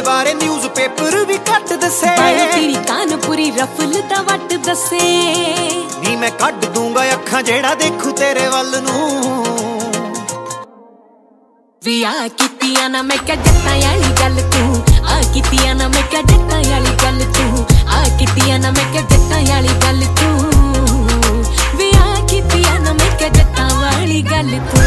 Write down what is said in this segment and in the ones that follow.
बारे news paper भी घट दसे तेरी कानपुरी रफल दा वट दसे नी मैं कट दूंगा अखां जेड़ा देखू तेरे वल नूं विआह कीतियां ना मैं क्या जट्टां वाली गल तू आ कीतियां ना मैं क्या जट्टां वाली गल तू आ कीतियां ना मैं क्या जट्टां वाली गल तू विआह कीतियां ना मैं क्या जट्टां वाली गल तू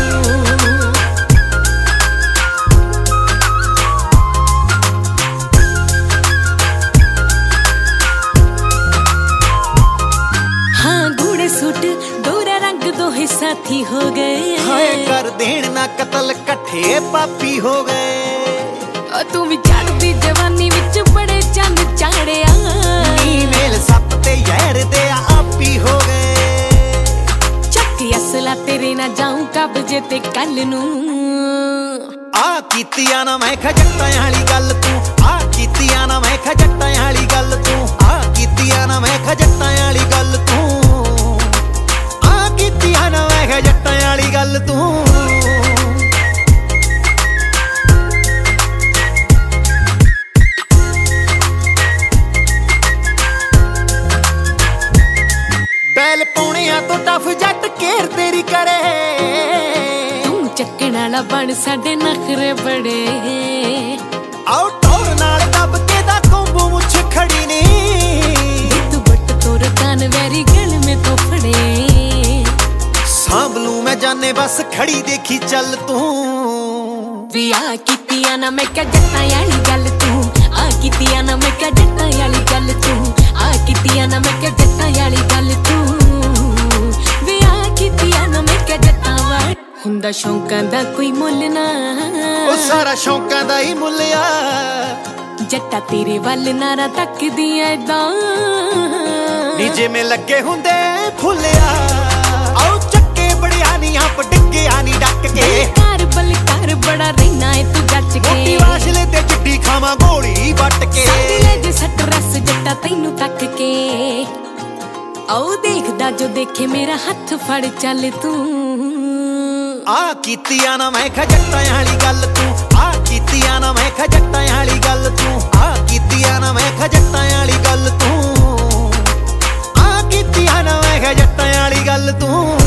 दोरा रंग दो साथी हो गए हाय कर देन ना कतल कट्ठे पापी हो गए तू भी चढ़दी जवानी विच बड़े चंद चाड़िया नी मेल सप ते यार दे आपी हो गए चक असला तेरे ना जाऊं कब्जे ते कल नू आ कीतियां ना मैं जट्टां वाली गल तू आ कीतियां ना मैं जट्टां वाली गल तू आ कीतियां ना मैं जट्टां वाली गल तू जट्टां वाली गल तू बैल पौणियां तो टफ जट केर तेरी करे तू चक्कण वाला बन साडे नखरे बड़े आओ टोर नाल दब के दा कोंबू मुछ खड़ी नी तू बट तोर कान वेरी गल में तो फड़े सांभलू मैं जाने बस खड़ी देखी चल तू विआह कीतियां ना मैं क्या जट्टां वाली गल तू आ कीतियां ना मैं क्या जट्टां वाली गल तू आ कीतियां ना मैं क्या जट्टां वाली गल तू विआह कीतियां ना मैं क्या जट्टां वाली हुंदा शौकां दा कोई मुੱਲ ना ओ सारा शौकां दा ही मुੱਲ आ जट्टा तेरे वल नारा तकदियां इदां नी जिवें लगे हुंदे फुੱਲਿਆ आओ आप डिगे आनी डक के कार बलकार बड़ा रहना है तू जच के मोटी वाशले ते चिट्टी खावा गोली बट के साडे जे सट रस जट्टा तैनू तक के आओ देखदा जो देखे मेरा हाथ फड़ चल तू आ कीतियां ना मैं जट्टां वाली गल तू आ कीतियां ना मैं जट्टां वाली गल तू आ कीतियां ना मैं जट्टां वाली गल तू आ कीतियां ना मैं जट्टां वाली गल तू